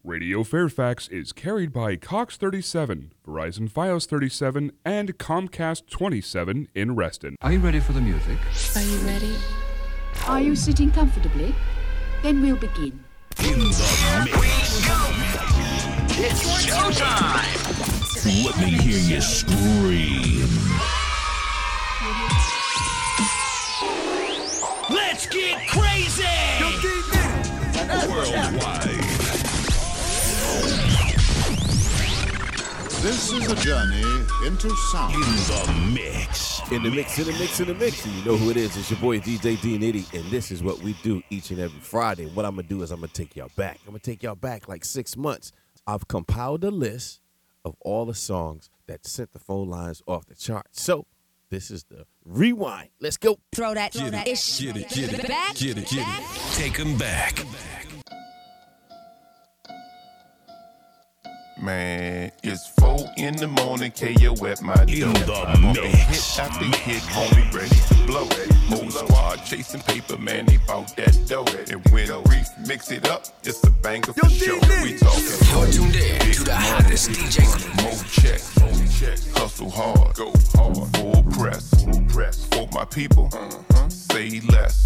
Radio Fairfax is carried by Cox 37, Verizon Fios 37, and Comcast 27 in Reston. Are you ready for the music? Are you ready? Are you sitting comfortably? Then we'll begin. In the mix. It's showtime. Let me hear you scream. Let's get crazy. Worldwide. This is a journey into sound. In the mix. In the mix, in the mix, in the mix. And you know who it is. It's your boy DJ D-Nitty. And this is what we do each and every Friday. What I'm going to do is I'm going to take y'all back. I'm going to take y'all back like 6 months. I've compiled a list of all the songs that sent the phone lines off the charts. So this is the rewind. Let's go. Throw that Get it. back. Take them back. Man, it's 4 in the morning, KO at my door. In the I'm on mix. hit after hit, only ready to blow. Whole squad chasing paper, man, they bout that dough. And when Reef mix it up, it's a banger for sure. We talking. You're tuned in to the hottest DJ. More checks, hustle hard, go hard, full press, for my people, say less,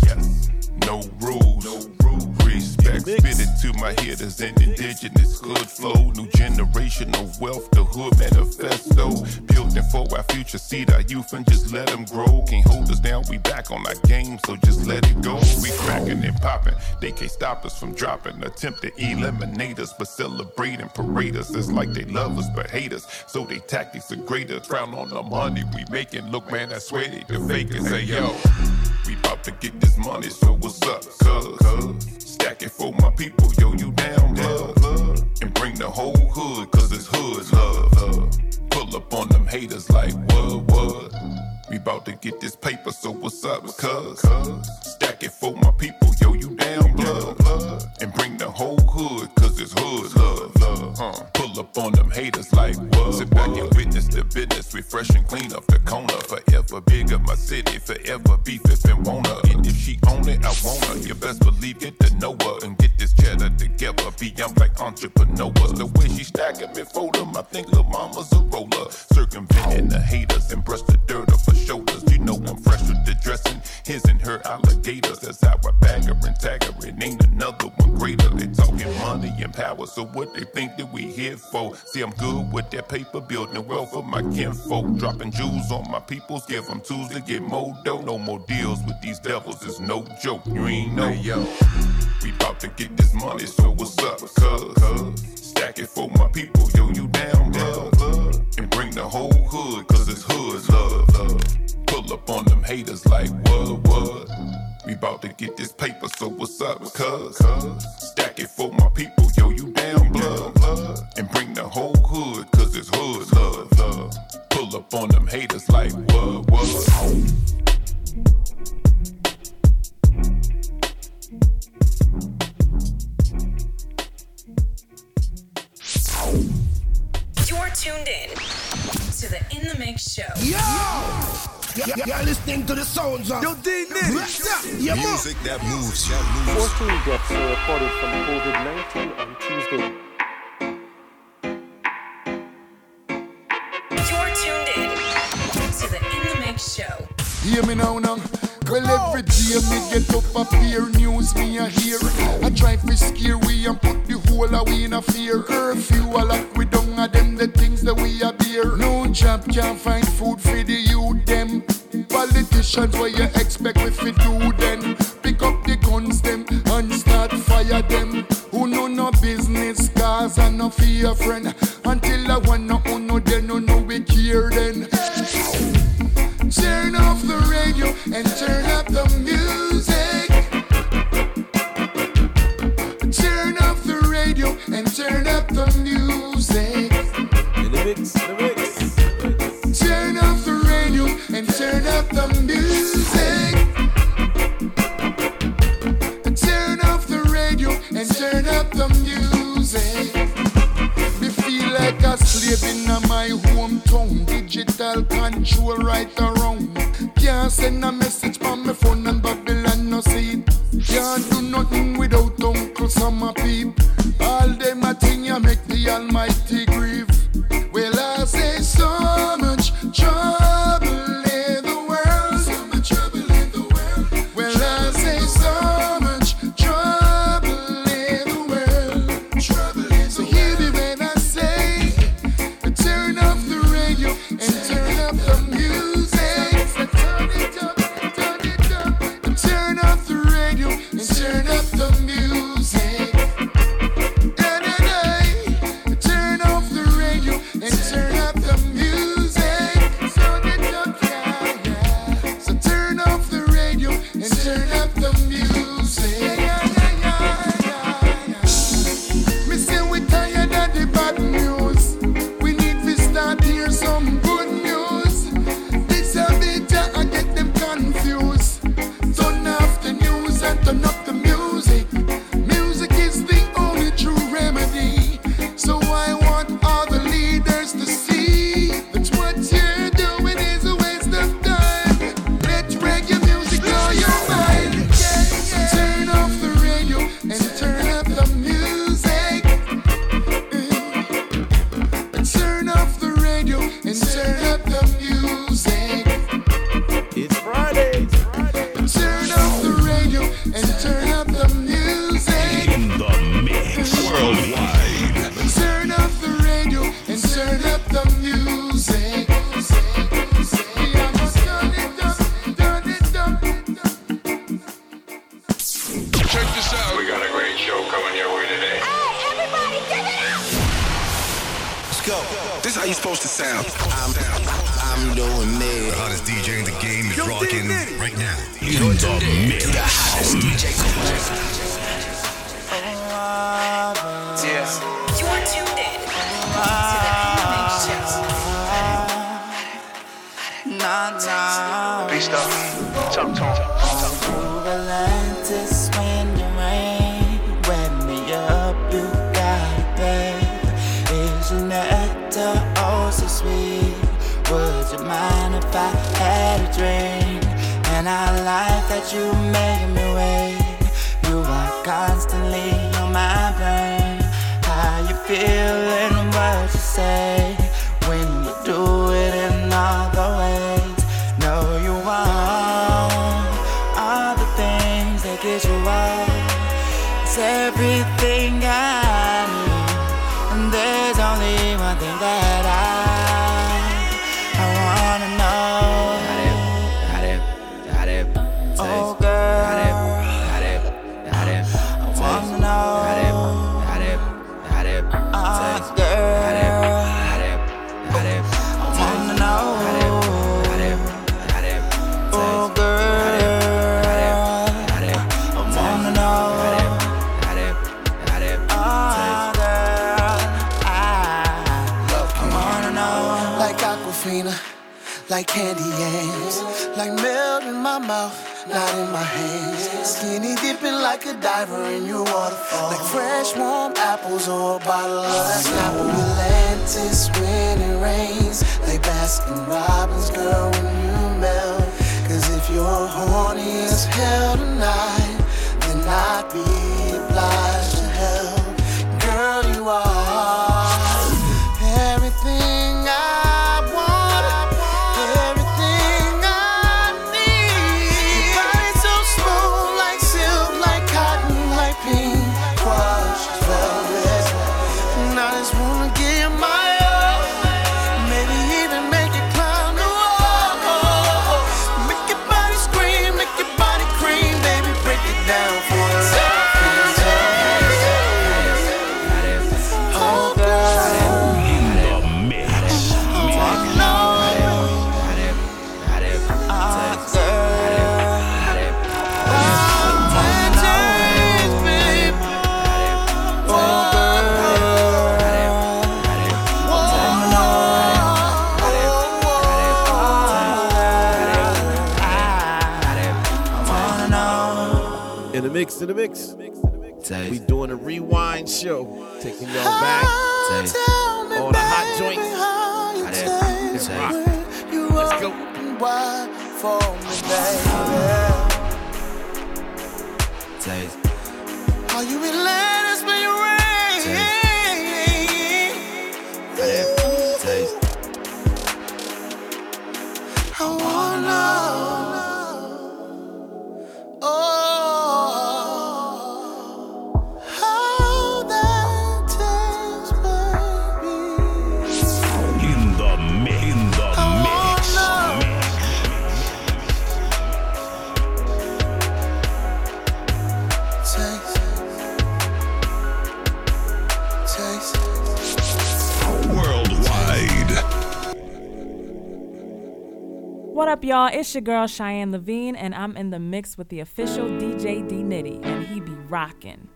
no rules, respect, spit it to my hitters and indigenous hood flow, new generational wealth, the hood manifesto, building for our future, seed our youth and just let them grow, can't hold us down, we back on our game, so just let it go, we cracking and popping, they can't stop us from dropping, attempt to eliminate us, but celebrate and parade us, it's like they love us but hate us, so they tactics are greater, frown on the money we making, look man, I swear they the fakers, say yo, we about to get this money, so what's up, cuz, stack it for my people, yo, you down, love, and bring the whole hood, cause it's hood love, pull up on them haters like what, we about to get this paper, so what's up, cuz, stack it for my people, yo, you down, love, and bring the whole hood, cause it's hood love, pull up on them haters like what, sit back and witness the business, we fresh and clean up the corner, forever bigger, my city, forever beef if and want her, and if she own it, I want her, you best believe get to know her, and get this cheddar together, be young black entrepreneurs, the way she stack them and fold them, I think lil' mama's a roller, circumventing the haters and brush the dirt off her shoulders, you know I'm fresh with the dressing, his and her alligators, that's how I bag her and tag her, and ain't another one greater, they talking money and power, so what they think that we here for, see I'm good with that paper, building wealth for my kinfolk, dropping jewels on my peoples, give them tools to get more dough, no more deals with these devils, it's no joke, you ain't know, yo, we bout to get this money, so what's up, cuz, stack it for my people, yo, you down, love, and bring the whole hood, cause it's hood love, pull up on them haters like what, we bout to get this paper, so what's up, cuz, stack it for my people, yo, you down, blood, and bring the whole hood, cause it's hood love, pull up on them haters like what, You're tuned in to the In the Mix show. You're listening to the sounds of Music that moves. 14 deaths were reported from COVID-19 on Tuesday. You're tuned in to the In the Mix show. Hear me now. Well, every day me get up a fear news me a hear. I try to scare we and put the whole of we in a fear. Curfew a lock we down a them the things that we a bear. No job can't find food for the youth them. Politicians what you expect we fi do then? Pick up the guns them and start fire them. Who know no business cause and no fear friend. Until I wanna know then no we care then. Turn off the radio and turn up the music. Turn off the radio and turn up the music. In the mix, in the mix. Turn off the radio and turn up the music. Turn off the radio and turn up the music. Me feel like a slave in my hometown. Digital control right around. Can't send a message from my phone and Babylon no see it. Can't do nothing without Uncle Summer Peep. All them a think I make the Almighty grieve. Well, I say so much trouble in the world. So much trouble in the world. Well, I say so much trouble in the world. Trouble in the world. So hear me when I say, turn off the radio and turn up the music. So turn it up, turn it up. Turn off the radio and turn up the music. Turn off the radio and turn up the music. So turn off the radio and turn up the music. Me say we tired of the bad news. We need to start hear some good news. This a bit I get them confused. Turn off the news and turn up the music. Music is the only true remedy. So I want all the leaders to see that what you're doing is a waste of time. Let reggae music blow your mind. Turn off the radio and turn up the music. Turn off the radio and turn up the music. It's Friday. Turn off the radio and turn up the music. In the mix. Worldwide. Turn off the radio and turn up the music. Yeah, I must turn it up, turn it up. Check this out. We got a great show coming your way today. Let's go. This is how you supposed to sound. I'm doing me. The hottest DJ in the game is rocking right now. In the mix. The hottest DJ. You're tuned in to the Mix Show. Beast up. Top tone. Atlantis when you rain, wet me up, you got it, babe. Is your nectar oh so sweet? Would you mind if I had a drink? And I like that you make me wait. You are constantly on my brain. How you feeling, what you say when you do it in all the ways. No, you want all the things that get you out. It's everything I need, and there's only one thing that I wanna know. Oh girl, I wanna know. Oh girl, I wanna know. Oh girl, I wanna know. Oh girl, I wanna know. Like Aquafina, like candy yams, like melt in my mouth, not in my hands. Skinny dipping like a diver in your waterfall, like fresh warm apples or a bottle of that Snapple. Atlantis when it rains, like Baskin Robbins, girl, when you melt. Cause if you're horny as hell tonight, then I'd be obliged to help. Girl, you are everything I want, everything I need. Your body's so smooth, like silk, like cotton, like pink crushed velvet. And I just wanna give you my all, maybe even make it climb the wall. Make your body scream, make your body cream, baby, break it down for us. Oh girl, In the mix. In the mix, in the mix. We doing a rewind show, taking y'all back on a hot joint. It's rock. Let's go. For me, baby. Are you relentless when you rain? taste. Worldwide. What up, y'all? It's your girl Cheyenne Levine, and I'm in the mix with the official DJ D Nitty, and he be rockin'.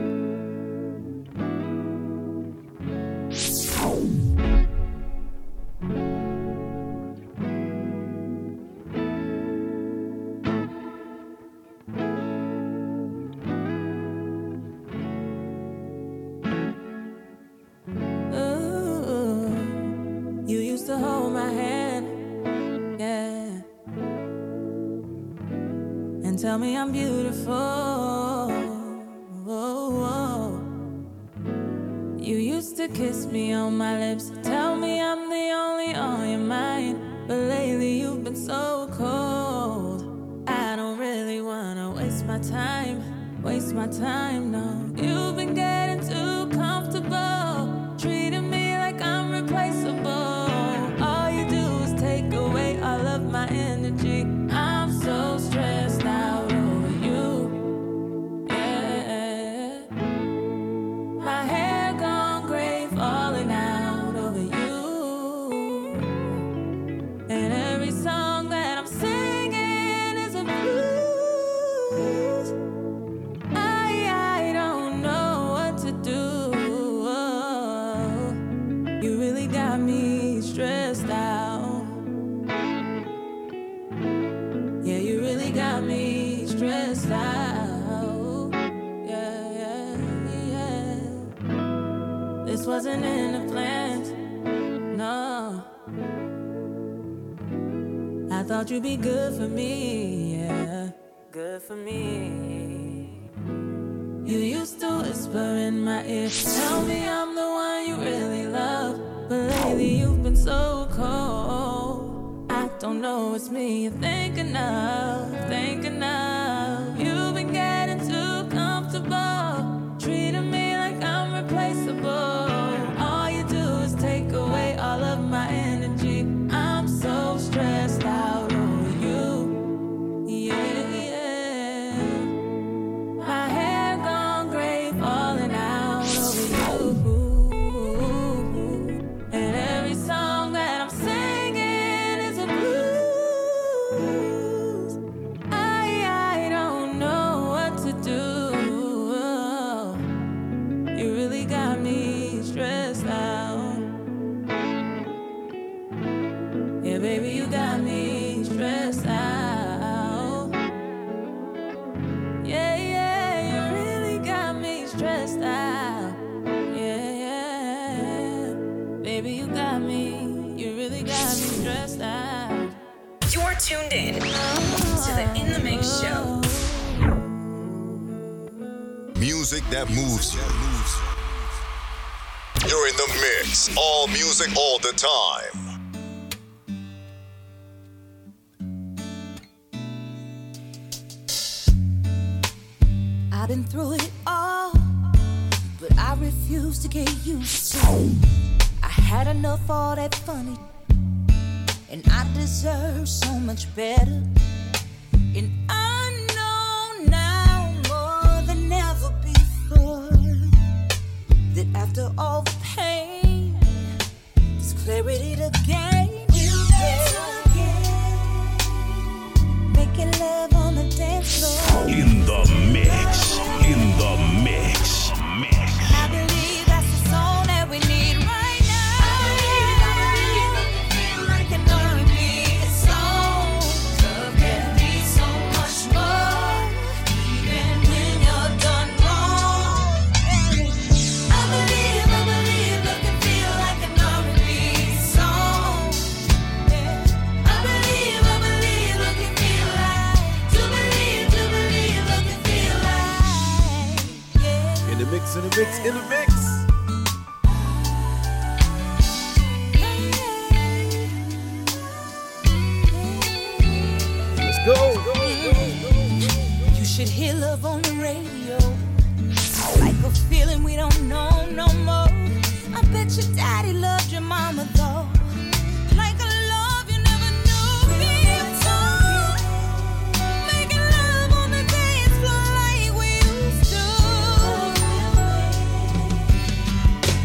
You used to hold my hand, yeah, and tell me I'm beautiful. You used to kiss me on my lips, tell me I'm the only on your mind. But lately you've been so cold. I don't really wanna waste my time, no. You've been getting too comfortable, treating me like I'm replaceable. All you do is take away all of my energy. I'm so stressed out over you, yeah. My hair gone gray, falling out over you. And every song that I'm singing is a blues. I don't know what to do. You really got me stressed out. Yeah, you really got me stressed out. Yeah. This wasn't in the plans, no. I thought you'd be good for me, yeah. Good for me. You used to whisper in my ear, tell me I'm the one you really love. But lately you've been so cold. I don't know, it's me you're thinking of. You've been getting too comfortable, treating me like I'm replaceable. All you do is take away all of my energy. I'm so stressed out over you, yeah. My hair gone gray, falling out over you. And every song that I'm singing is a blues. I don't know what to do. You really got me stressed out. Yeah, baby, you got me stressed out. Yeah, you really got me stressed out. Yeah. Baby, you really got me stressed out. You're tuned in to the In the Mix show. Music that moves you. You're in the mix. All music, all the time. I've been through it all, but I refuse to get used to it. I had enough of all that funny, and I deserve so much better. And I know now more than ever before that after all the pain, there's clarity to gain. Making love on the dance floor. In the mix. I believe that's the song that we need right now. I believe feel like an R&B song. Love can be so much more, even when you're done wrong. I believe love can feel like an R&B song. I believe love can feel like. To believe love can feel like. In the mix. Let's go. You should hear love on the radio, like a feeling we don't know no more. I bet your daddy loved your mama though, like a love you never knew before. Making love on the dance floor like we used to.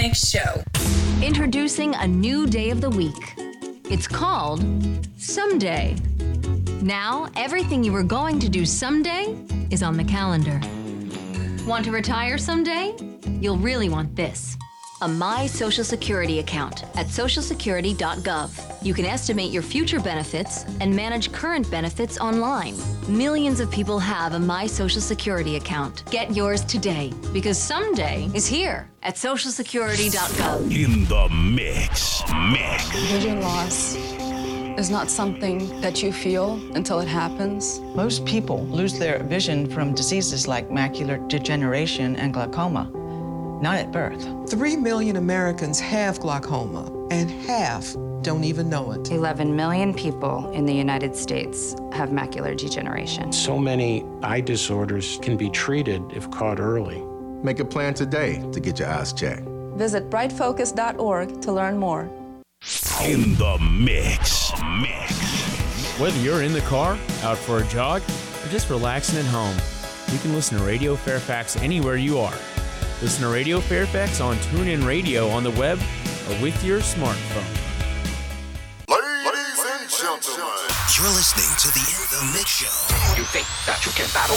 Mix Show. Introducing a new day of the week. It's called Someday. Now, everything you were going to do someday is on the calendar. Want to retire someday? You'll really want this. A My Social Security account at socialsecurity.gov. You can estimate your future benefits and manage current benefits online. Millions of people have a My Social Security account. Get yours today because someday is here at socialsecurity.gov. In the mix. Vision loss is not something that you feel until it happens. Most people lose their vision from diseases like macular degeneration and glaucoma, not at birth. 3 million Americans have glaucoma, and half don't even know it. 11 million people in the United States have macular degeneration. So many eye disorders can be treated if caught early. Make a plan today to get your eyes checked. Visit brightfocus.org to learn more. In the mix. Whether you're in the car, out for a jog, or just relaxing at home, you can listen to Radio Fairfax anywhere you are. Listen to Radio Fairfax on TuneIn Radio on the web or with your smartphone. Ladies and gentlemen, you're listening to the In the Mix Show. You think that you can battle?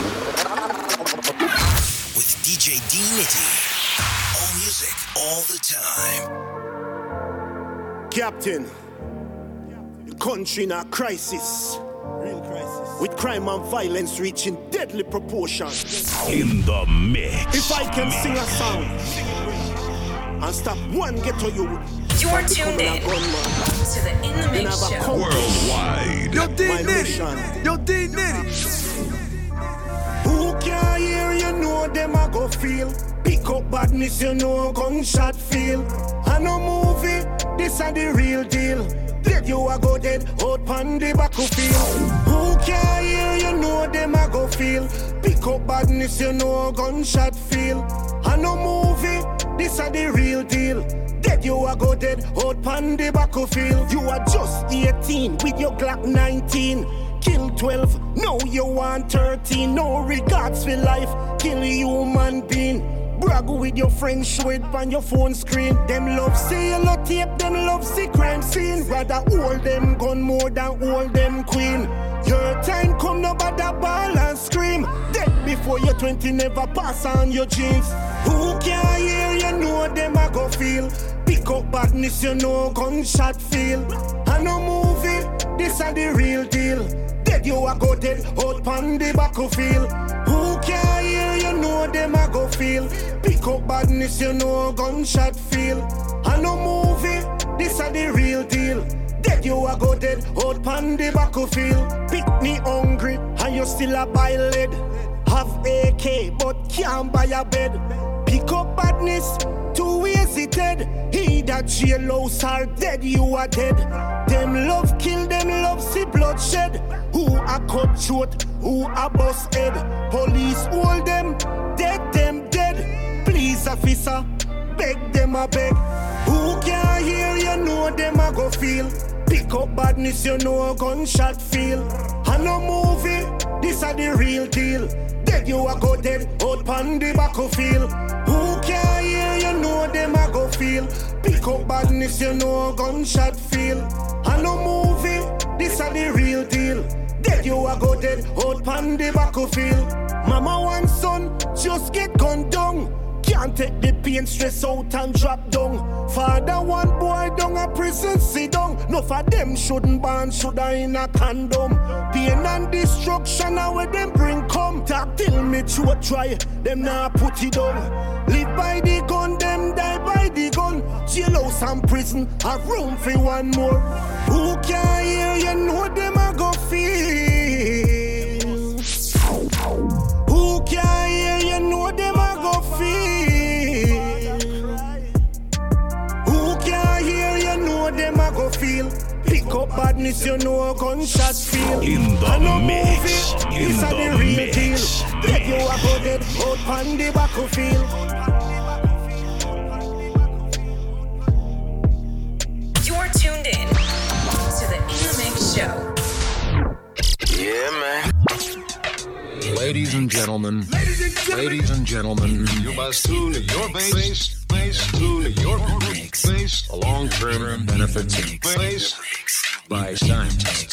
With DJ D Nitty. All music, all the time. Captain, the country in a crisis. Real crisis. With crime and violence reaching deadly proportions. In the mix. If I can sing a song and stop one ghetto youth. You're tuned in to the In the Mix Show. Worldwide. Yo, D Nitty. Yo, D Nitty. Who can hear you know them I go feel. Pick up badness, you know gunshot feel. I no movie, this are the real deal. Dead you a go dead, out pan the battlefield. Who can hear you know them a go feel. Pick up badness, you know gunshot feel. I no movie, this are the real deal. Dead you a go dead, out pan the battlefield. You are just 18 with your Glock 19. Kill 12, now you want 13. No regards for life, kill human being. Brag with your friends, show it on your phone screen. Them love see yellow tape, them love see crime scene. Rather hold them gun more than hold them queen. Your time come, no bother ball and scream. Dead before you're 20, never pass on your jeans. Who can hear you know them a go feel. Pick up badness, you know gunshot feel. I no movie, this are the real deal. Dead you a go dead, out pan the battlefield. Who can hear you know them a go feel. Pick up badness, you know gunshot feel. I no movie, this are the real deal. Dead you a go dead, out pan the battlefield. Pick me hungry, and you still a buy lead. Have AK, but can't buy a bed. Pick up badness, too easy dead. He that jailhouse are dead, you are dead. Them love kill, them love see bloodshed. Who a cut throat, who a bust head. Police hold them, dead them dead. Please officer, beg them a beg. Who can hear you know them a go feel. Pick up badness, you know gunshot feel. I no movie, this are the real deal. Dead you a go dead, out pan the battlefield. Who can hear you know them a go feel. Pick up badness, you know gunshot feel. I no movie, this are the real deal. Dead you a go dead, out pan the battlefield. Mama one son, just get gunned down. Can't take the pain, stress out and drop down. Father one boy down a prison, sit down. No for them shouldn't ban, shoulda in a condom. Pain and destruction are where them bring come. Talk till me throat dry, them nah put it down. Live by the gun, them die by the gun. Jailhouse and prison, a room for one more. Who can hear you know them a go feel. Who can hear you know them a go feel. Who can hear you know them a go feel. Pick up badness, you know gunshot feel. In the mix. In the mix. Dead you a go dead, out pan the battlefield. You're tuned in to the In the Mix Show. Yeah, man. Ladies and gentlemen, you must tune your bass place to your place, a long-term benefit to place by time.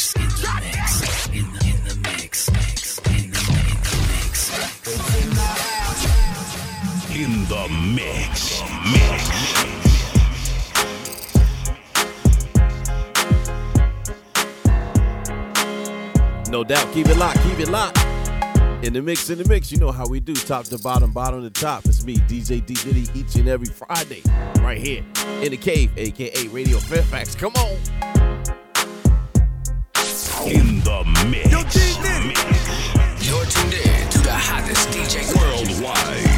In the mix. No doubt. Keep it locked. Keep it locked. In the mix, you know how we do. Top to bottom, bottom to top. It's me, DJ D Nitty, each and every Friday, right here in the cave, aka Radio Fairfax. Come on. In the mix. Yo, D Nitty. You're tuned in to the hottest DJ worldwide.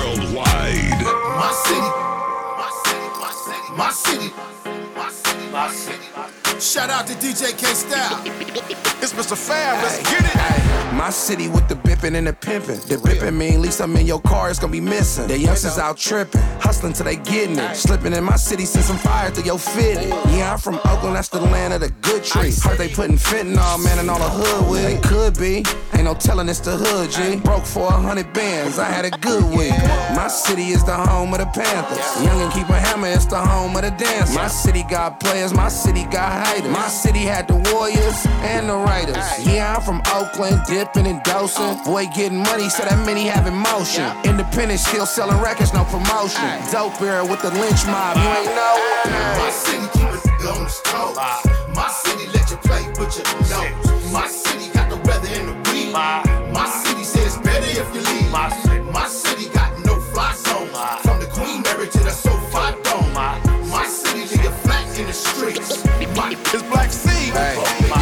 My city, my city, my city, my city, my city, my city. Shout out to DJ K-Style. It's Mr. Fab, let's get it. My city with the bippin' and the pimpin'. The bippin' mean at least I'm in your car, it's gonna be missing. The youngsters out trippin', hustlin' till they gettin' it. Slippin' in my city, send some fire through your fitted. Yeah, I'm from Oakland, that's the land of the good tree. Heard they puttin' fentanyl, man, in all the hood with. They could be, ain't no tellin' it's the hood, G. Broke for 100 bands, I had a good week. My city is the home of the Panthers. Young and keep a hammer, it's the home of the dance. My city got players, my city got haters. My city had the Warriors and the Raiders. Yeah, I'm from Oakland, dipping and dosing. Boy getting money, so that many have emotion. Independent, still selling records, no promotion. Dope era with the lynch mob, you ain't know it. My city keep it on the stove. My city let you play with your nose. My city got the weather in the weed. My city says better if you leave. My city got no fly zone. From the Queen Mary to the SoFi Dome. My city leave you flat in the streets. It's Black Sea. Hey,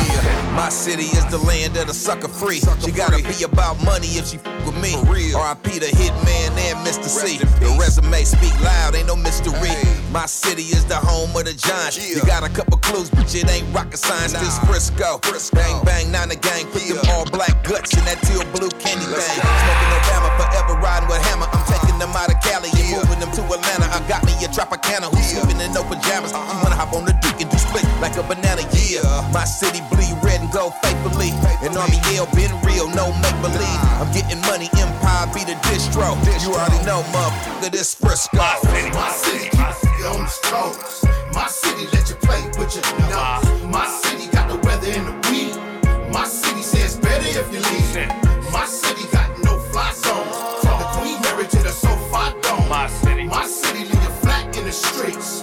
my city is the land of the sucker free. She gotta be about money if she f with me. R.I.P. the Hitman and Mr. C. The resume speak loud, ain't no mystery. My city is the home of the Giants. You got a couple clues, but it ain't rocket science. This Frisco. Bang bang, now the gang. Put them all black guts in that teal blue candy bang. Smoking Obama, forever riding with hammer. I'm taking them out of Cali and moving them to Atlanta. I got me a Tropicana who's sleeping in no pajamas. She wanna hop on the Duke and do split like a banana, yeah. My city bleed red and gold faithfully. And Army L been real, no make believe. I'm getting money, Empire be the distro. You already know, motherfucker, this Frisco. My city on the strokes. My city let you play with your nose. My city got the weather in the weed. My city says better if you leave. My city got no fly zone. From the Queen Mary to the SoFi Dome. My city leave you flat in the streets.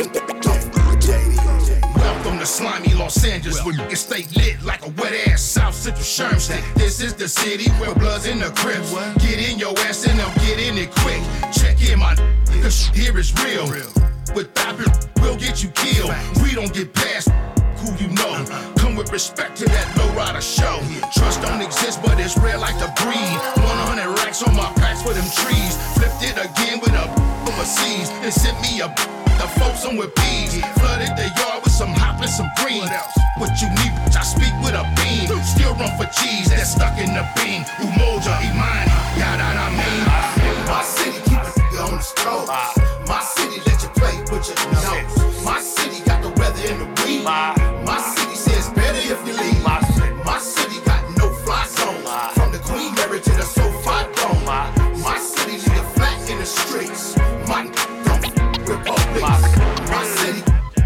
Welcome to slimy Los Angeles, where niggas stay lit like a wet ass South Central Sherm stick. This is the city where blood's in the Crips. Get in your ass and they'll get in it quick. Check in my cause here is real. Without it, we'll get you killed. We don't get past who you know. Come with respect to that lowrider show. Trust don't exist, but it's real like the breed. 100 racks on my packs for them trees. Flipped it again with a overseas. And sent me a the folks on with peas. Flooded the yard with some hop and some green. What you need, I speak with a beam. Still run for cheese that's stuck in the bean. Umoja, Imani, yada I mean. My city keep it on the stove. My city let you play with your nose. My city got the weather in the weed. My city says better if you leave. My city got no fly zone. From the Queen Mary to the SoFi Dome. My city leave you flat in the streets. My Republic. My city.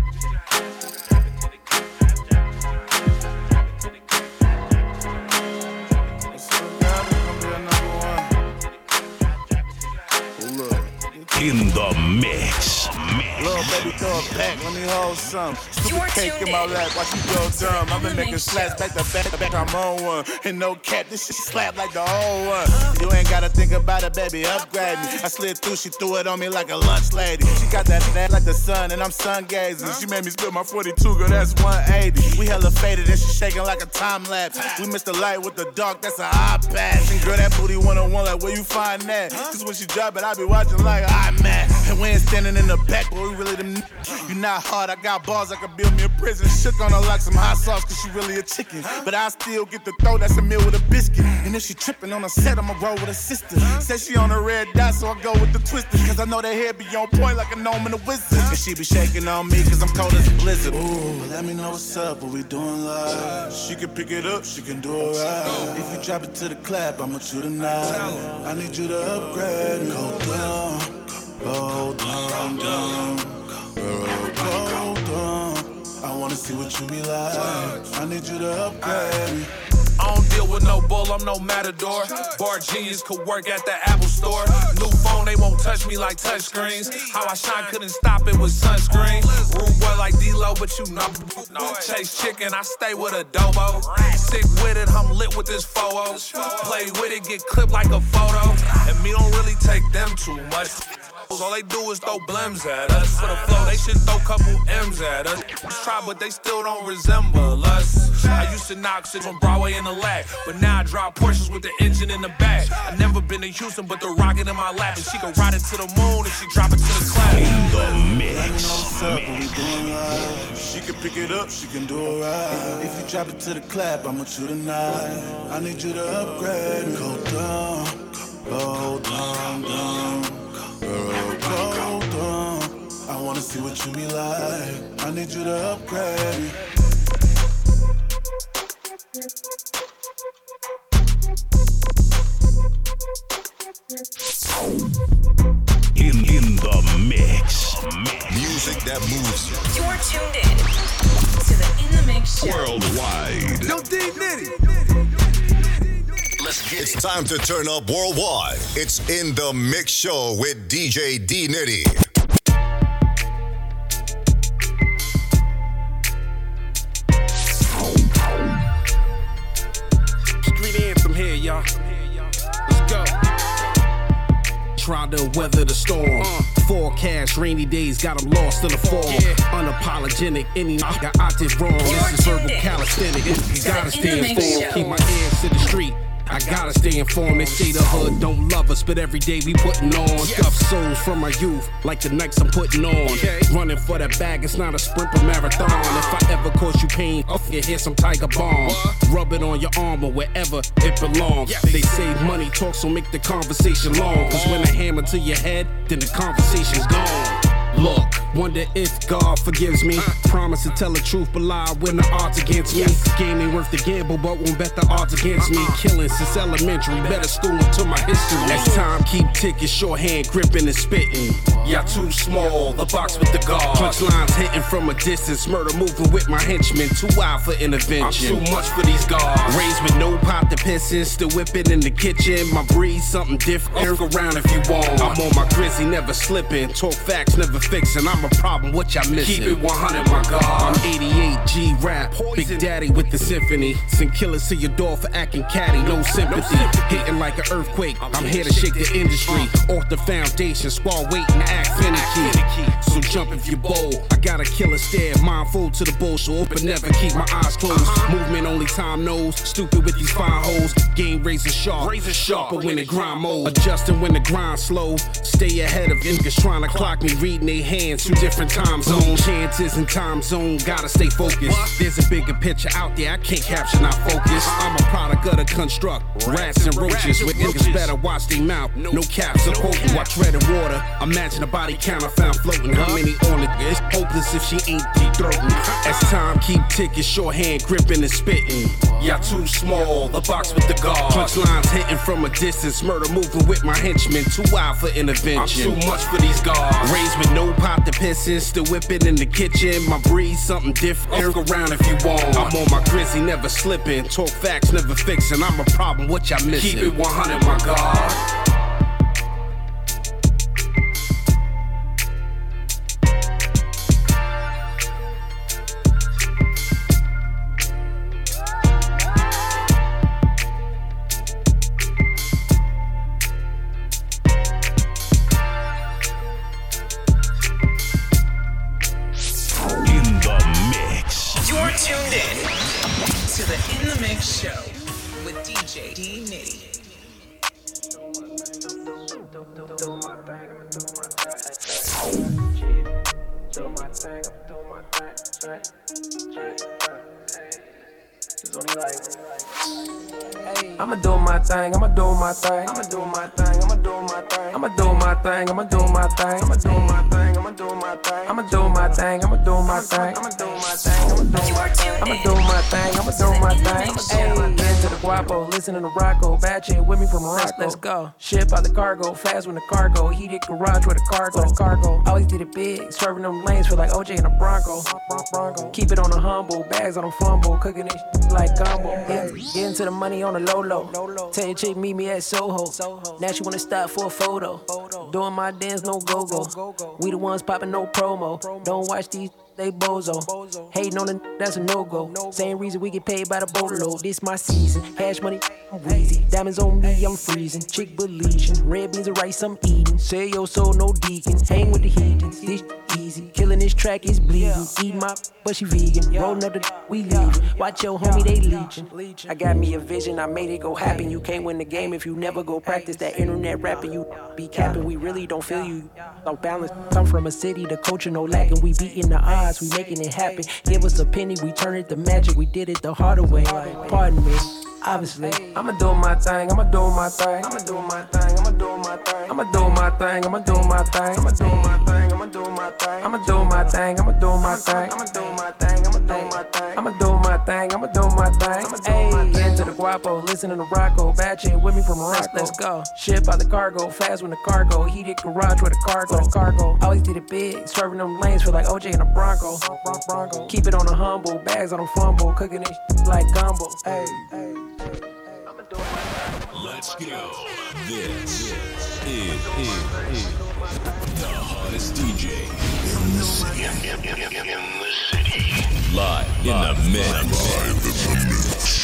In the mix. Little baby, throw it back, let me hold some. Stupid cake in my lap, watch you go dumb. I've been making slaps back to back, I'm on one. And no cap, this shit slap like the whole one. You ain't gotta think about it, baby, upgrade me. I slid through, she threw it on me like a lunch lady. She got that like the sun, and I'm sun gazing. She made me split my 42, girl, that's 180. We hella faded, and she shaking like a time lapse. We missed the light with the dark, that's an iPad. And girl, that booty 101, like where you find that? Cause when she drop it, I be watching like IMAX. And we ain't standing in the back, boy, we really them. You not hard, I got bars, I could build me a prison. Shook on her like some hot sauce, cause she really a chicken. But I still get the throw, that's a meal with a biscuit. And if she tripping on a set, I'ma roll with her sister. Say she on a red dot, so I go with the twister. Cause I know that hair be on point like a gnome and a wizard. And she be shaking on me, cause I'm cold as a blizzard. Ooh, let me know what's up, what we doing live. She can pick it up, she can do it right. If you drop it to the clap, I'ma shoot tonight. I need you to upgrade and go down. Go down, down. Go down. I wanna see what you be like. I need you to upgrade me. I don't deal with no bull, I'm no matador. Bar genius could work at the Apple store. New phone, they won't touch me like touch screens. How I shine, couldn't stop it with sunscreen. Rude boy like D-Lo, but you know. Chase chicken, I stay with a Dobo. Sick with it, I'm lit with this photo. Play with it, get clipped like a photo. And me don't really take them too much. All they do is throw blems at us. For the flow, they should throw couple M's at us. Try, but they still don't resemble us. I used to knock shit on Broadway in the lag, but now I drive Porsches with the engine in the back. I never been to Houston, but the rocket in my lap, and she can ride it to the moon if she drop it to the clap. In the mix. She can pick it up, she can do it right. If you drop it to the clap, I'ma shoot tonight. I need you to upgrade. Go down, go down, down. Go down. I wanna see what you be like. I need you to upgrade me. In the mix. Music that moves you. You're tuned in to the In the Mix show. Worldwide. Yo, D-Nitty. Let's get it. It's time to turn up worldwide. It's In the Mix show with DJ D-Nitty. Street anthem here, y'all. Let's go. Try to weather the storm. Forecast, rainy days, got them lost in the fall. Unapologetic, any nigga I did wrong. This is verbal calisthenics. Gotta stay informed. Keep my ears to the street. I gotta stay informed. They say the hood don't love us, but every day we putting on stuff souls from my youth, like the nights I'm putting on. Running for that bag, it's not a sprint or marathon. If I ever cause you pain, you hear some Tiger Balm. Rub it on your arm or wherever it belongs. They say money talk, so make the conversation long. Cause when I hammer to your head, then the conversation's gone. Look, wonder if God forgives me. Promise to tell the truth, but lie when the odds against me. Game ain't worth the gamble, but won't bet the odds against me. Killing since elementary, better school into my history. As time keep ticking, shorthand gripping and spitting. Y'all too small, the box with the guard. Punchlines hitting from a distance, murder moving with my henchmen. Too wild for intervention. I'm too much for these guards. Raised with no pot to piss in, still whipping in the kitchen. My breed, something different. Look around if you want. I'm on my grizzly, never slipping. Talk facts, never fixing. I'm a problem, what y'all missing? Keep it 100, my God. I'm 88 G rap, Big Daddy with the symphony. Send killers to your door for acting catty, no sympathy. Hitting like an earthquake, I'm here to shake the industry. Off the foundation, squad waiting to act finicky. So jump if you're bold. I got a killer stare, mindful to the bull, so open never keep my eyes closed. Movement only time knows. Stupid with these fine hoes. Game razor sharp, but when the grind mode. Adjusting when the grind slow. Stay ahead of niggas trying to clock me, reading they hands. Two different time zones, chances and time zone, gotta stay focused. There's a bigger picture out there, I can't capture, not focus. I'm a product of the construct, rats and roaches. With niggas better watch they mouth, no caps or quoting. Watch red and water, imagine a body count I found floating. How many on it? It's hopeless if she ain't deep-throating. As time keep ticking, shorthand gripping and spitting. Y'all too small, the box with the guard. Punchlines hitting from a distance, murder moving with my henchmen. Too wild for intervention. I'm too much for these guards. Raised with no pot to piss in, still whipping in the kitchen. My breed, something different. Look around if you want. I'm on my grizzly, never slipping. Talk facts, never fixing. I'm a problem, what y'all missing? Keep it 100, my God. Tuned in to the In the Mix show with DJ D-Nitty. I'ma do my thing, I'ma do my thing, I'ma do my thing, I'ma do my thing, I'ma do my thing, I'ma do my thing, I'ma do my thing, I'ma do my thing, I'ma do my thing, I'ma do my thing, I'ma do my thing, I'ma do my thing, I'ma do my thing, I'ma do my thing, I'ma get to the guapo, listening to Rocco. Bad chick with me from Morocco. Let's go. Ship out the cargo, fast when the cargo. Heated garage with a cargo. Always did it big, swerving them lanes, feel like OJ in a Bronco. Keep it on the humble, bags on the fumble, cooking it like gumbo. Get into the money on the low. Tell your chick meet me at Soho. Now she wanna stop for a photo. Doing my dance, no go-go. We the ones popping no promo. Don't watch these, they bozo. Hating on the, that's a no-go. Same reason we get paid by the boatload. This my season. Cash money, I'm wheezy. Diamonds on me, I'm freezing. Chick Belizean. Red beans and rice, I'm eating. Say your soul, no deacon. Hang with the heathens. This easy. Killing this track is bleeding. Eat my, but she vegan. Rolling up the, we leaving. Watch your homie, they leeching. I got me a vision, I made it go happen. You can't win the game if you never go practice that internet rapping. You be capping, we really don't feel you. Off balance, come from a city, the culture no lacking. We beating the odds, we making it happen. Give us a penny, we turn it to magic. We did it the harder way. Pardon me. Obviously, I'ma do my thing, I'ma do my thing, I'ma do my thing, I'ma do my thing, I'ma do my thing, I'ma do my thing, I'ma do my thing, I'ma do my thing, I'ma do my thing, I'ma do my thing, I'ma do my thing, I'ma do my thing, I'ma do my thing, I'ma do my thing. Ayy, get into the guapo, listening to Rocco. Bad chick with me from Morocco. Let's go. Ship out the cargo, fast when the cargo. Heated garage with a cargo. Always did it big, swerving them lanes, feel like OJ in a Bronco. Keep it on the humble, bags on the fumble, cooking it like gumbo. Ayy. Let's go. This is the hottest DJ in the city. Live in the mix.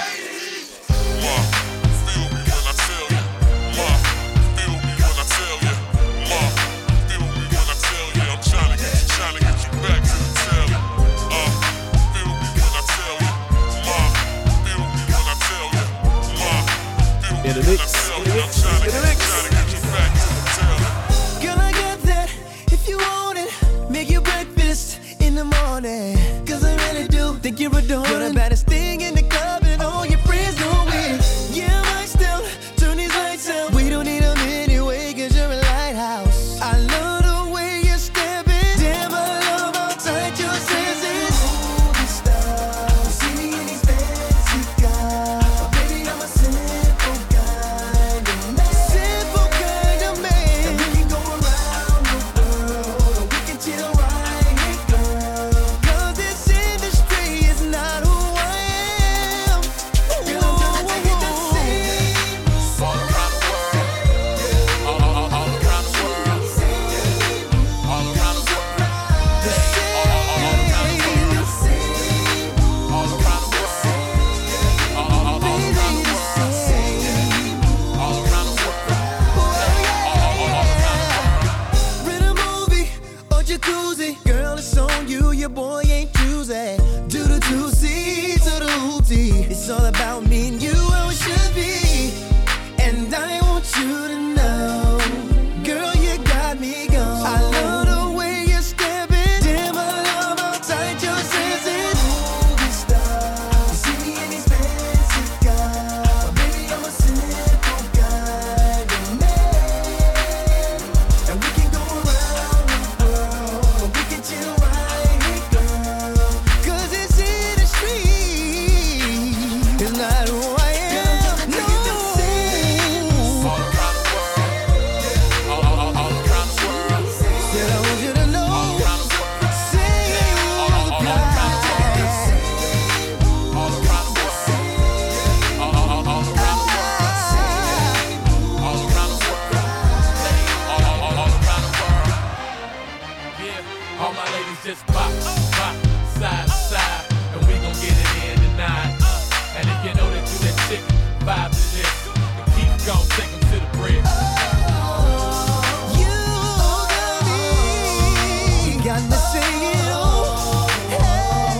In the mix. Girl, I got that. If you want it, make your breakfast in the morning. Cause I really do think you're adoring. You're the baddest thing in the club and all your friends know it. Yeah, I might still turn these lights out. We don't need them anyway cause you're a lighthouse. I love the way you're stepping. Damn, I love how tight your sense is. Movie star, see me in these fancy cars. Baby, I'm a simple kind of man. Simple kind of man. And we can go around the world, or we can chill right here, girl. Cause this industry is not who I am. Girl, I'm trying to take it the same. All around the world. All around the world. All around the world. All around the world. All around the world. Rent a movie or jacuzzi. Girl, it's on you, your boy ain't choosy. Do the 2 C's or the hootie. It's all about me and you, how it should be. And I want you to know, girl, you got me going. I love the way you're stepping. Damn, I love how tight your sense is. Movie star, you see me in these fancy cars. But baby, I'm a simple kind of man. And we can go around the world, or we can chill right here, girl. Cause this industry is not who I am. No. All around the world. All around the world. Said I want you to know. All around the world. Say you multiply. All around the world. All around the world. All around the world. All around the world. Yeah, all my ladies just pop, side to side, and we gon' get it in tonight. And if you know that you that chick, vibe to this, and keep gon' take 'em to the bridge. You got me singing, oh, hey,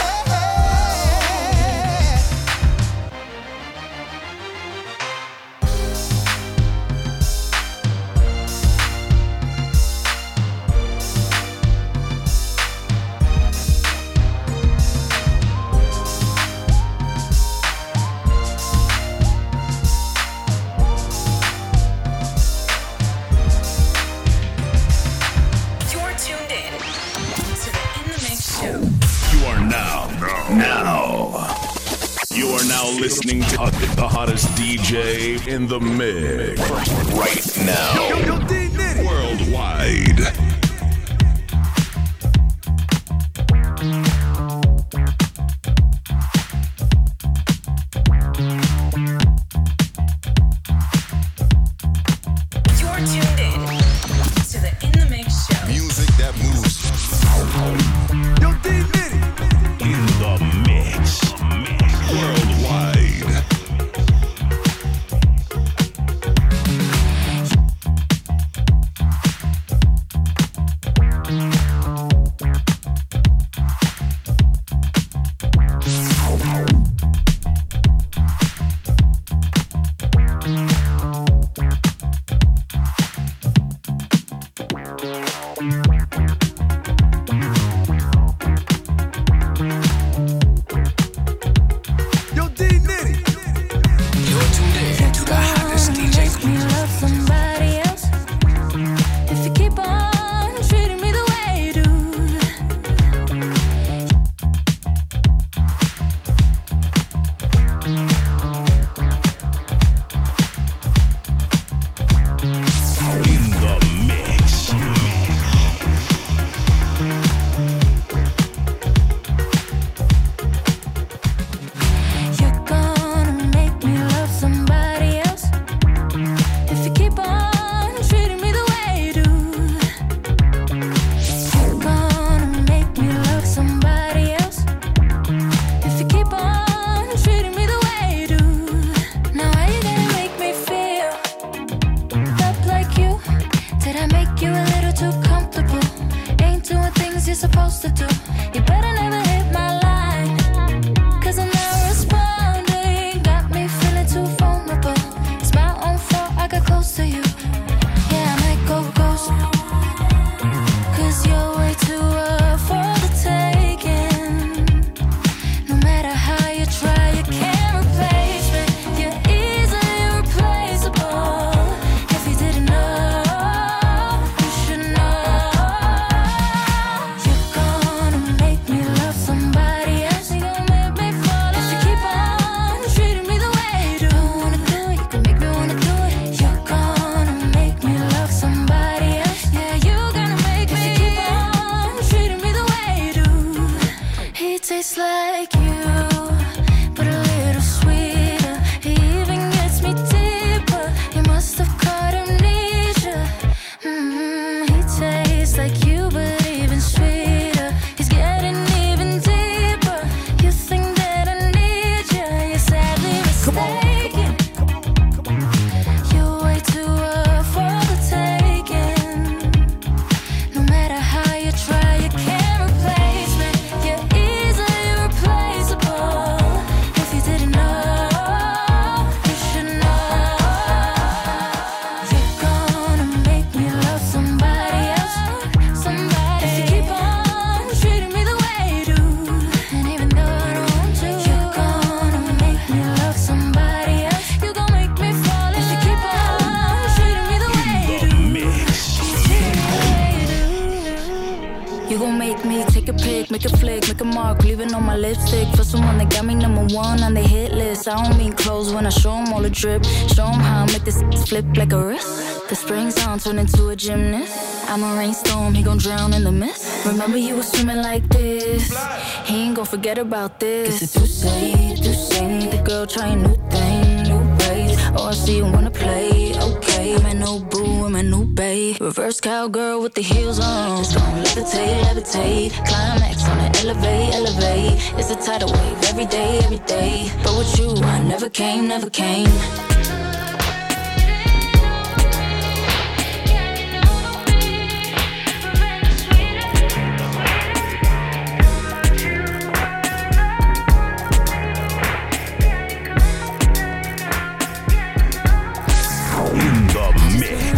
You're tuned in to the In the Mix show. You are now You are now listening to the hottest DJ in the mix right now. Worldwide. You're tuned in to the In the Mix show. Music that moves. Yo, D-Nitty. In the mix. Worldwide. Yo, D-Nitty. You're tuned in to the hottest DJ. You love somebody else if you keep on treating me the way you do. In the mix. You're gonna make me love somebody else if you keep on treating me the way you do. You're gonna make me love somebody else if you keep on treating me the way you do. Now how you gonna make me feel up like you? Did I make you a little too comfortable? Ain't doing things you're supposed to do. You better never hit my line, 'cause I'm not responding. Got me feeling too vulnerable. It's my own fault I got close to you. Yeah, I might go ghost, 'cause you're way too rough for the taking. No matter how you try, you can't replace me. You're easily replaceable. If you didn't know, you should know. You're gonna make me love somebody else. You're gonna make me fall if you keep on treating me the way you do. Don't wanna do it, you can make me wanna do it. You're gonna make me love somebody else. Yeah, you're gonna make me if you keep on treating me the way you do. He tastes like you, but a little sweeter. He even gets me deeper. You must have caught amnesia. He tastes like you, but even sweeter. He's getting even deeper. You think that I need you? You're sadly mistaken. You're way too rough for the taking. No matter how you try, you can't replace me. You're easily replaceable. If you didn't know, you should know. You're gonna make me love somebody else. Somebody. If you keep on treating me the way you do, and even though I don't want to, you're gonna make me love somebody else. You're gonna make me fall if you keep on treating me the way you do. You gon' make me take a pic, make a flick, make a mark, leave it on my lipstick. For someone that got me number one on the hit list. I don't mean clothes when I show 'em all the drip. Show 'em how I make this flip like a wrist. The spring's on, turn into a gymnast. I'm a rainstorm, he gon' drown in the mist. Remember you were swimming like this. He ain't gon' forget about this. Guess it's too say. The girl try a new thing, new ways. Oh, I see you wanna play, okay. My new boo and my new babe. Reverse cowgirl with the heels on. Just gon' levitate. Climax on the elevate. It's a tidal wave every day. But with you, I never came. In the mix.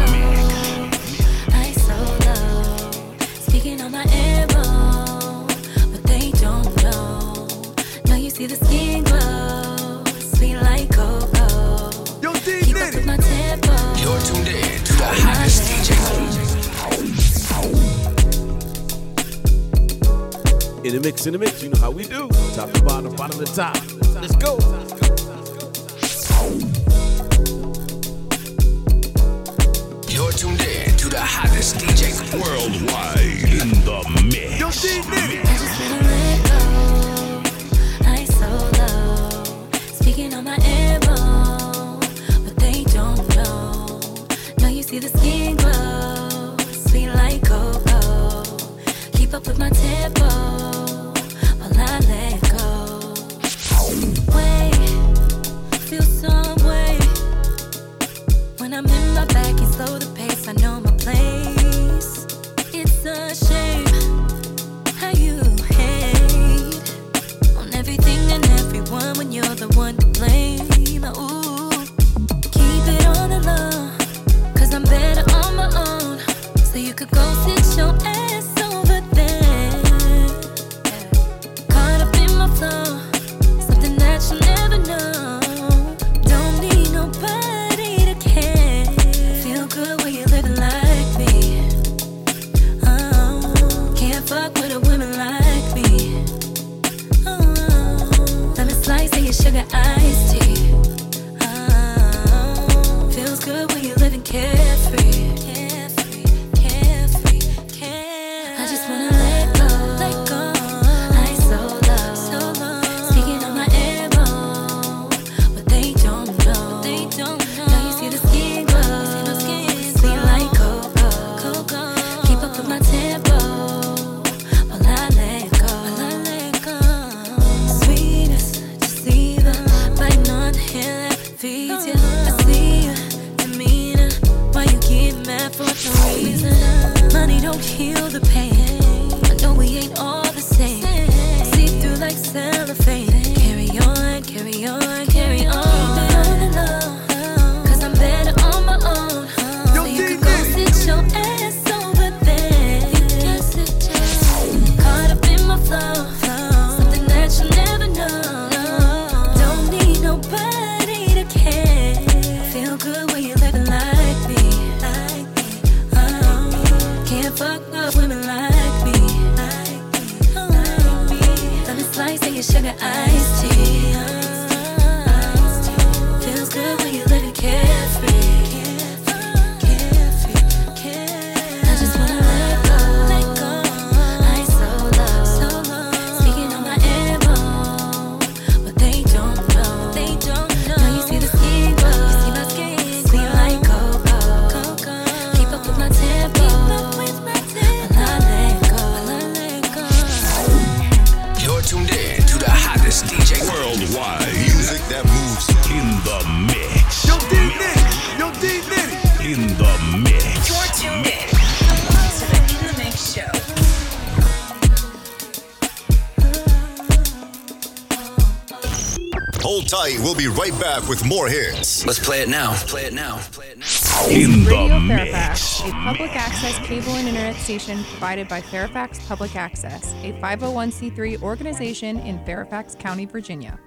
I so low, speaking on my ammo, but they don't know. Now you see the skin glow, sweet like cocoa. Yo, Keep up with my tempo. You're tuned in to the hottest DJ. In the mix, you know how we do. Top to bottom, bottom to top. Let's go. You're tuned in to the hottest DJ worldwide in the mix. I just wanna let go. I so low, speaking on my ammo, but they don't know. Now you see the skin glow, sweet like cocoa. Keep up with my tempo while I let go. Wait, feel some way. When I'm in my bag, you slow the pace. I know my place. It's a shame how you hate on everything and everyone when you're the one to blame. Ooh, keep it on the low, 'cause I'm better on my own. So you could go sit your ass over there. Caught up in my flow, something that you'll never know. Don't need nobody to care. Feel good when you're living like me. Oh, can't fuck with a woman like me. Oh, let me slice of your sugar iced tea. Oh, feels good when you're living carefree. Carefree, carefree, carefree. I just wanna let go. Let go. I so low, so low. Speaking on my ammo, but they don't know. They don't know. Now you see the skin glow, sweet like cocoa. Keep up with my tempo while I let go. Sweetest, deceiver, biting on the heel that feeds you. I see your demeanor, why you get mad for no reason. Money don't heal the pain. I know we ain't all the same. See through like cellophane. Carry on, carry on, carry on. Keep it on the low, 'cause I'm better on my own. So you can go sit your ass over there. Caught up in my flow, something that you'll never know. Don't need nobody to care. Feel good when you're living like me. Oh, can't fuck up women like me. Oh, let me slice of your sugar iced tea. Feels good when you're living carefree. I just wanna let go. I so low, speaking on my ammo, but they don't know. They don't know. Now you see the skin glow, sweet like cocoa. Keep up with my tempo, while I let go. You're tuned in to the hottest DJ worldwide. Music that moves in the mix. Yo, D-Nitty. In the mix. You're tuned in to the In the Mix show. Hold tight, we'll be right back with more hits. Let's play it now. In the Radio mix. Fairfax, a public access cable and internet station provided by Fairfax Public Access, a 501c3 organization in Fairfax County, Virginia.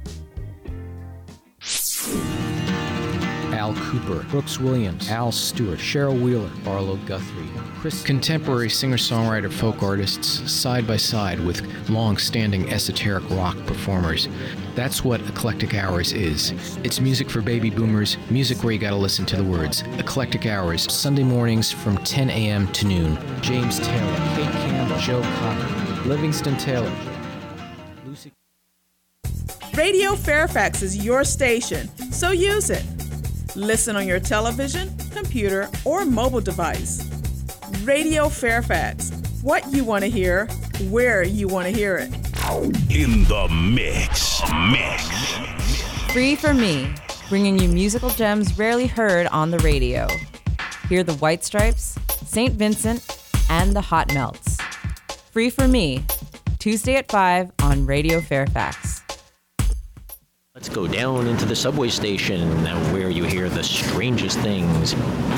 Al Cooper, Brooks Williams, Al Stewart, Cheryl Wheeler, Barlow Guthrie, Chris. Contemporary singer-songwriter folk artists side by side with long-standing esoteric rock performers. That's what Eclectic Hours is. It's music for baby boomers, music where you gotta listen to the words. Eclectic Hours, Sunday mornings from 10 a.m. to noon. James Taylor, Kate Campbell, Joe Cocker, Livingston Taylor, Lucy. Radio Fairfax is your station, so use it. Listen on your television, computer, or mobile device. Radio Fairfax. What you want to hear, where you want to hear it. In the mix. Free for Me, bringing you musical gems rarely heard on the radio. Hear the White Stripes, St. Vincent, and the Hot Melts. Free for Me, Tuesday at 5 on Radio Fairfax. Let's go down into the subway station where you hear the strangest things.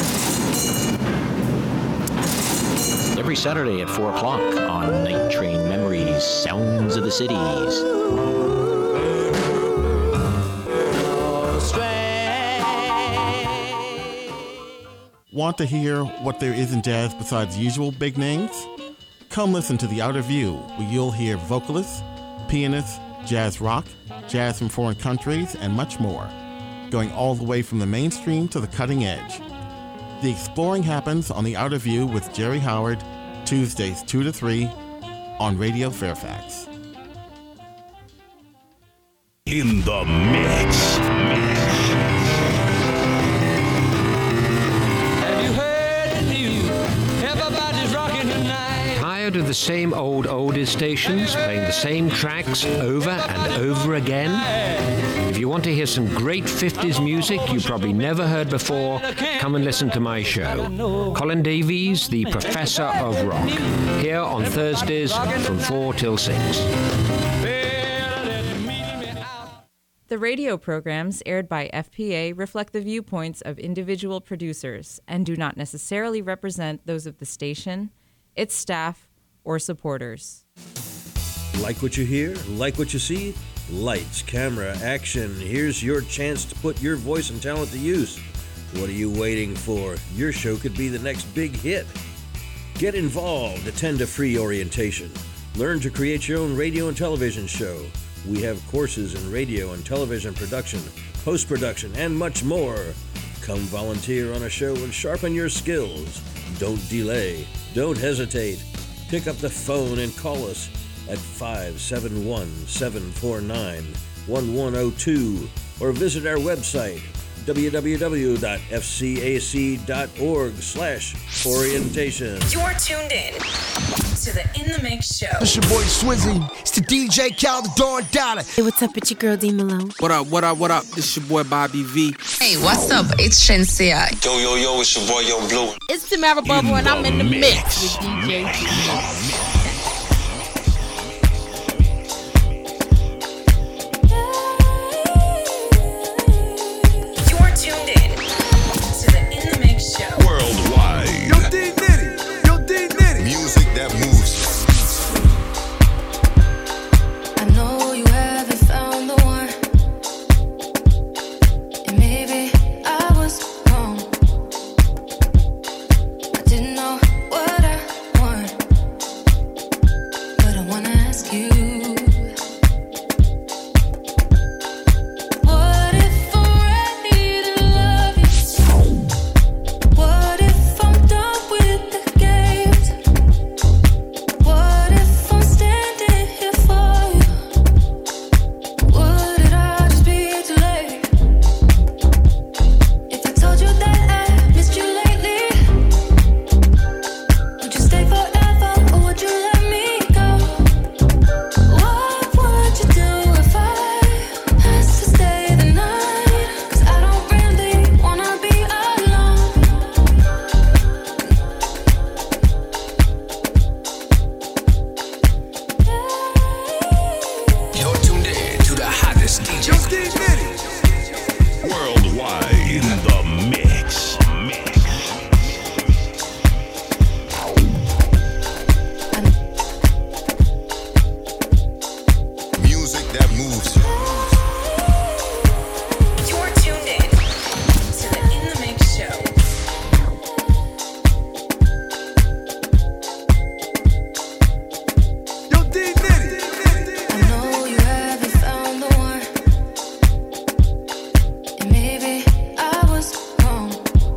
Every Saturday at 4 o'clock on Night Train Memories, Sounds of the Cities. Want to hear what there is in jazz besides usual big names? Come listen to The Outer View, where you'll hear vocalists, pianists, jazz rock, jazz from foreign countries, and much more, going all the way from the mainstream to the cutting edge. The exploring happens on The Outer View with Jerry Howard, Tuesdays 2 to 3 on Radio Fairfax. In the mix. Have you heard the news? Everybody's rocking tonight. Tired of the same old oldies stations playing the same tracks over and over again? If you want to hear some great 50s music you probably never heard before, come and listen to my show. Colin Davies, the Professor of Rock, here on Thursdays from 4 till 6. The radio programs aired by FPA reflect the viewpoints of individual producers and do not necessarily represent those of the station, its staff, or supporters. Like what you hear? Like what you see? Lights, camera, action. Here's your chance to put your voice and talent to use. What are you waiting for? Your show could be the next big hit. Get involved. Attend a free orientation. Learn to create your own radio and television show. We have courses in radio and television production, post-production, and much more. Come volunteer on a show and sharpen your skills. Don't delay. Don't hesitate. Pick up the phone and call us at 571-749-1102 or visit our website www.fcac.org/orientation. You're tuned in to the In the Mix show. It's your boy Swizzy. It's the DJ Cal, the Dawn Dollar. Hey, what's up? It's your girl D Malone. What up? This your boy Bobby V. Hey, what's up? It's Shensia. Yo, it's your boy Young Blue. It's Tamara Bubble, and I'm in the mix with DJ D. Music that moves. I know you haven't found the one, and maybe I was wrong. I didn't know what I want, but I wanna ask you. What if I'm ready to love you? What if I'm done with the games? What if I'm standing here for you? Would it all just be too late? If I told you that I missed you lately, would you stay forever or would you let me go? What would you do if I asked to stay the night? 'Cause I don't really wanna be alone. You're tuned in to the hottest DJ. Worldwide in the mix. Music that moves. You're tuned in to the In the Mix show. I know you haven't found the one, and maybe I was wrong.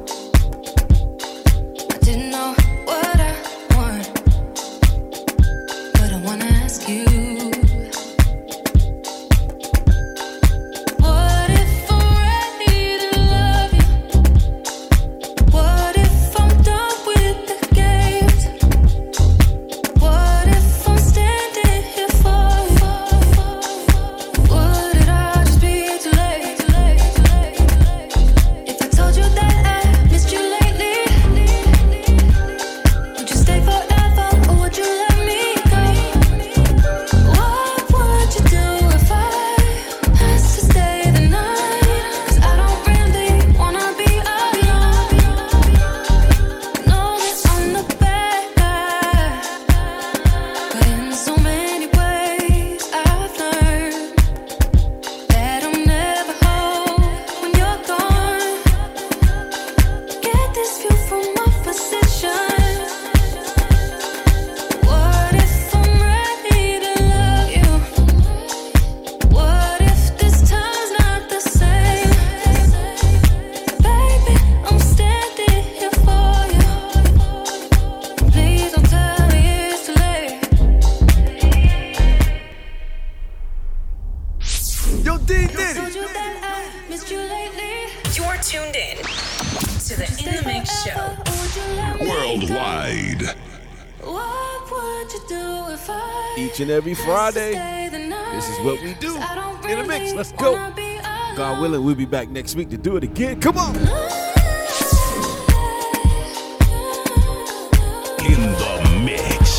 I didn't know what I want, but I wanna ask you. Yo, D Nitty. You're tuned in to the In the Mix show. Worldwide. Each and every Friday, this is what we do. In the Mix, let's go. God willing, we'll be back next week to do it again. Come on. In the mix.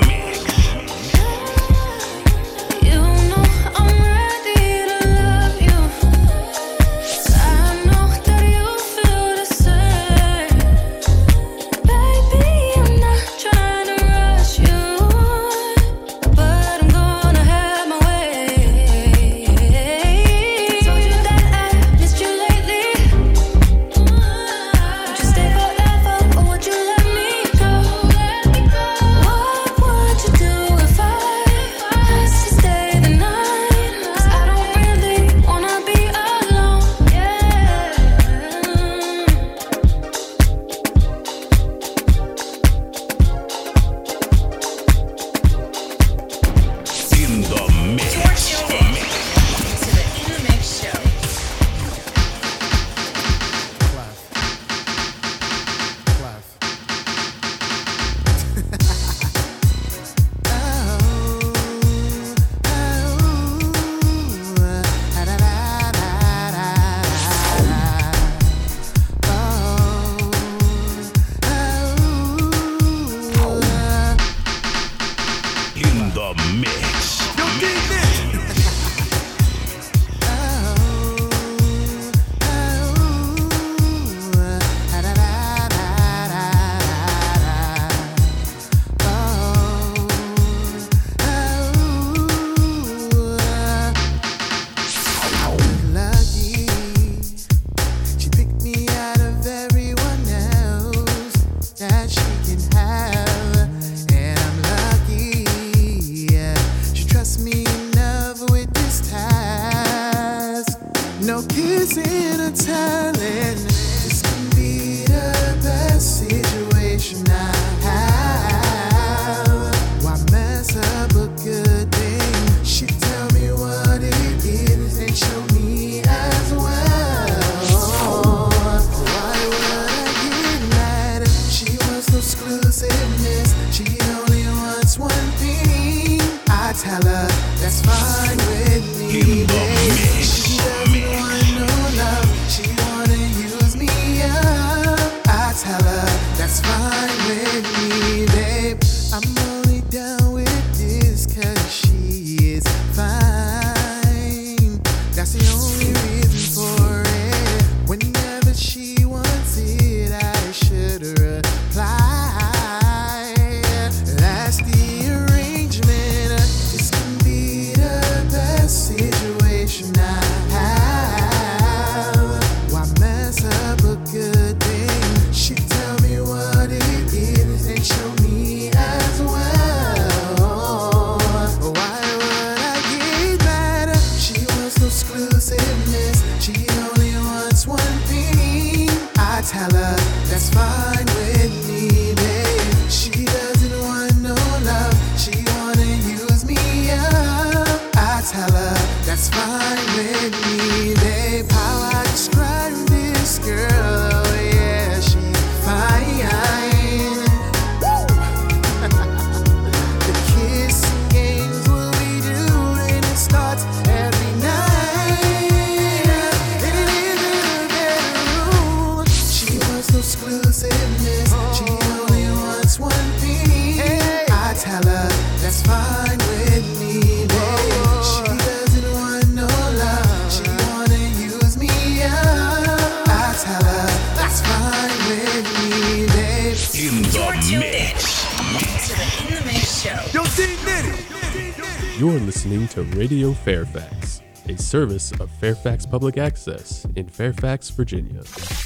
You're listening to Radio Fairfax, a service of Fairfax Public Access in Fairfax, Virginia.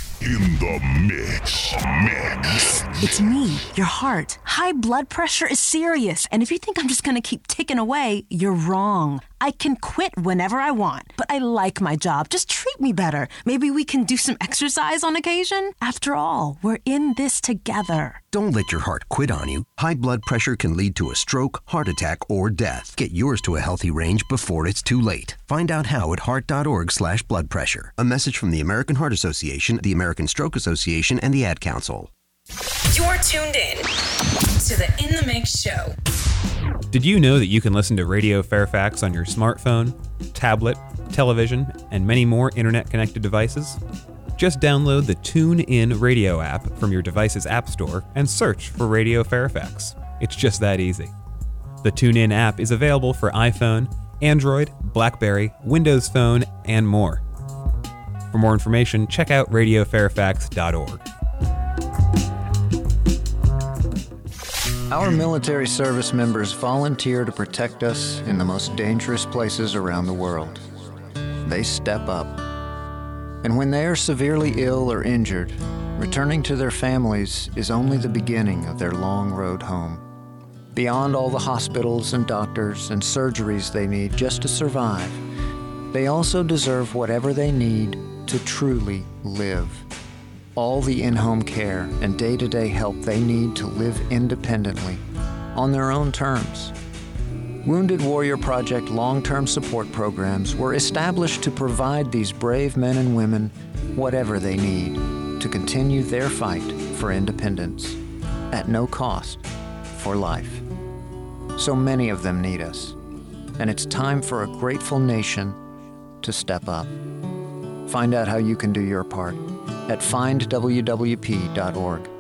In the mix. It's me, your heart. High blood pressure is serious, and if you think I'm just gonna keep ticking away, you're wrong. I can quit whenever I want, but I like my job. Just treat me better. Maybe we can do some exercise on occasion. After all, we're in this together. Don't let your heart quit on you. High blood pressure can lead to a stroke, heart attack, or death. Get yours to a healthy range before it's too late. Find out how at heart.org/blood pressure. A message from the American Heart Association, the American Stroke Association, and the Ad Council. You're tuned in to the In the Mix show. Did you know that you can listen to Radio Fairfax on your smartphone, tablet, television, and many more internet-connected devices? Just download the TuneIn Radio app from your device's app store and search for Radio Fairfax. It's just that easy. The TuneIn app is available for iPhone, Android, BlackBerry, Windows Phone, and more. For more information, check out radiofairfax.org. Our military service members volunteer to protect us in the most dangerous places around the world. They step up. And when they are severely ill or injured, returning to their families is only the beginning of their long road home. Beyond all the hospitals and doctors and surgeries they need just to survive, they also deserve whatever they need to truly live. All the in-home care and day-to-day help they need to live independently, on their own terms. Wounded Warrior Project long-term support programs were established to provide these brave men and women whatever they need to continue their fight for independence, at no cost, for life. So many of them need us, and it's time for a grateful nation to step up. Find out how you can do your part at findwwp.org.